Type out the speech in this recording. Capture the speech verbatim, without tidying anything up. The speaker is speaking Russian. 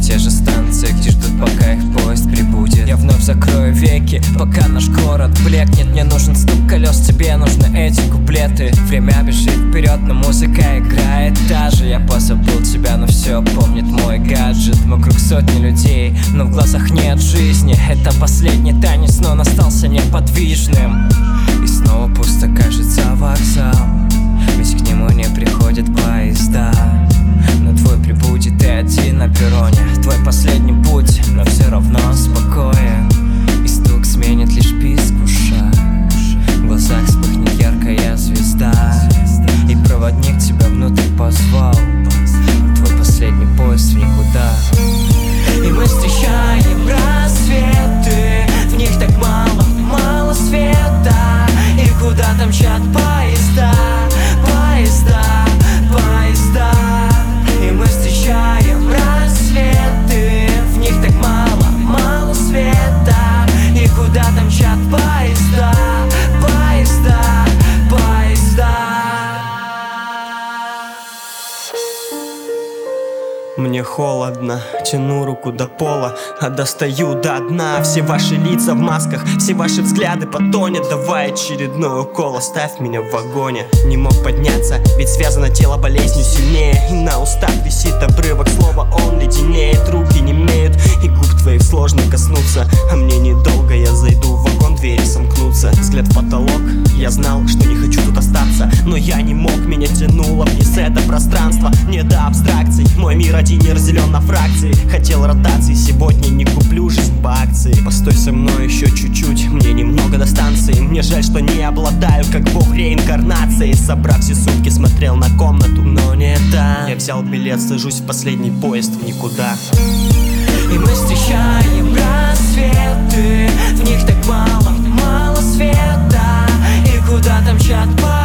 те же станции, где ждут, пока их поезд прибудет. Я вновь закрою веки, пока наш город блекнет. Мне нужен стук колес, тебе нужны эти куплеты. Время бежит вперед, но музыка играет та же. Я позабыл тебя, но все помнит мой гаджет. Вокруг сотни людей, но в глазах нет жизни. Это последний танец, но он остался неподвижным. И снова пусто кажется вокзал, ведь к нему не приходят поезда. Но твой прибудет и один на перроне. Твой последний путь, но все равно спокоен. И стук сменит лишь писк в ушах. В глазах вспыхнет яркая звезда, и проводник тебя внутрь позвал. Твой последний поезд в никуда. И мы встречаем рассветы, в них так мало, мало света. И куда-то мчат поезда, поезда, поезда. И мы встречаем рассветы, в них так мало, мало света. И куда-то мчат поезда, поезда, поезда. Мне холодно, тяну руку до пола, а достаю до дна. Все ваши лица в масках, все ваши взгляды потонет. Давай очередной укол, оставь меня в вагоне. Не мог подняться, ведь связано тело болезнью сильнее. И на устах висит обрывок слова, он леденеет. Руки немеют, и губ твоих сложно коснуться. А мне недолго, я зайду в вагон, двери сомкнутся. Взгляд в потолок, я знал, что не хочу тут остаться. Но я не мог, меня тянуло вниз это пространство. Не до абстракций, мой мир один не разделен на фракции. Хотел ротации, сегодня не куплю жизнь по акции. Постой со мной еще чуть-чуть, мне немного до станции. Мне жаль, что не обладаю, как бог реинкарнации. Собрав все сумки, смотрел на комнату, но не та. Я взял билет, сажусь в последний поезд в никуда. И мы встречаем рассветы, в них так мало, мало света. И куда-то мчат поезда.